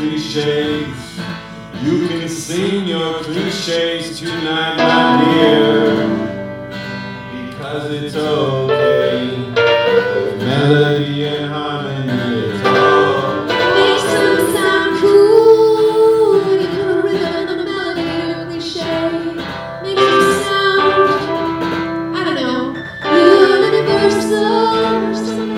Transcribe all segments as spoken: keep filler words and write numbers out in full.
cliches. You can sing your cliches tonight, my dear, because it's okay. With melody and harmony, it's all. Makes them sound cool when you put a rhythm and a melody in a cliche. Makes them sound, I don't know, universal or something.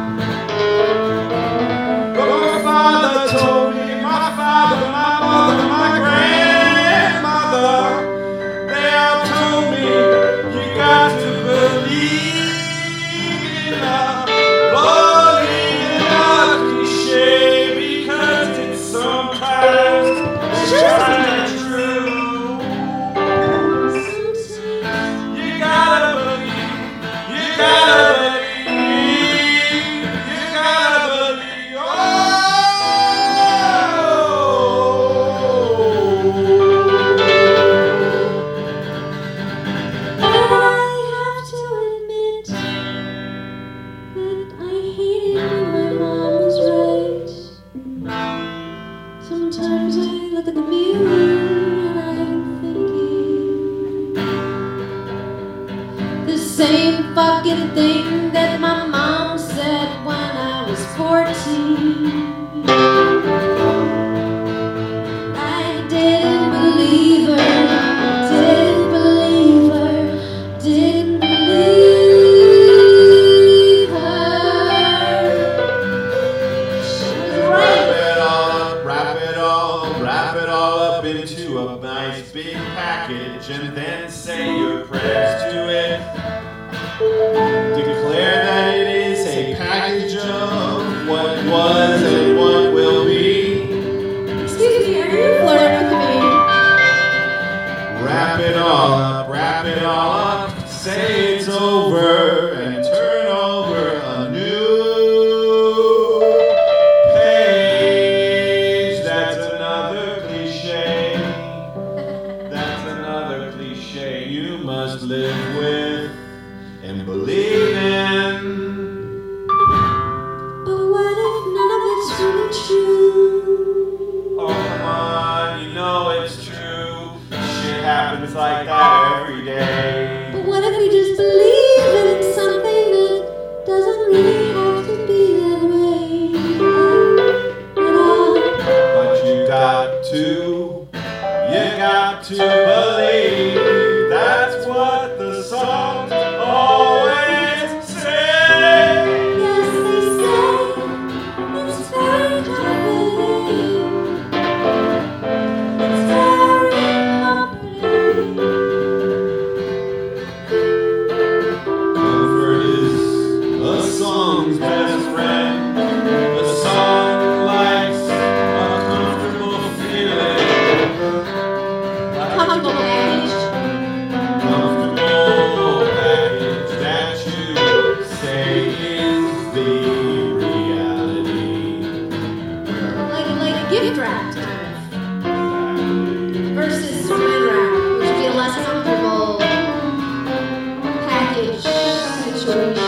My father told me, my father, my mother, my grandmother, they all told me, you got to believe in a, believe in a cliche, because it's sometimes just true. You gotta believe, you gotta believe, you gotta believe, oh. I have to admit that I hated when my mom was right. Sometimes I look at the mirror and I'm thinking the same fucking thing that my mom said when I was fourteen. I didn't believe her, didn't believe her, didn't believe her. She was Wrap right. it all up, wrap it all, wrap it all up into a nice big package, and then say your prayers to it. Declare that it is a package of what was and what will be. Excuse me, are you flirting with me? Wrap it all up, wrap it all up, say it's over, and turn over a new page. That's another cliche. That's another cliche you must live with and believe in. But what if none of it's really true? Oh, come on, you know it's true. Shit happens like that every day. But what if we just believe in something that doesn't really have to be that way at all? But you got to, you got to believe. That's what the songs always say. Yes, they say it's very comforting. It's very comforting. Comfort is a song's best friend. A song likes a comfortable feeling. Comfortable age. Comfortable package that you say is the reality. Like, like a gift wrap kind of. Versus saran wrap, which would be a less comfortable package situation.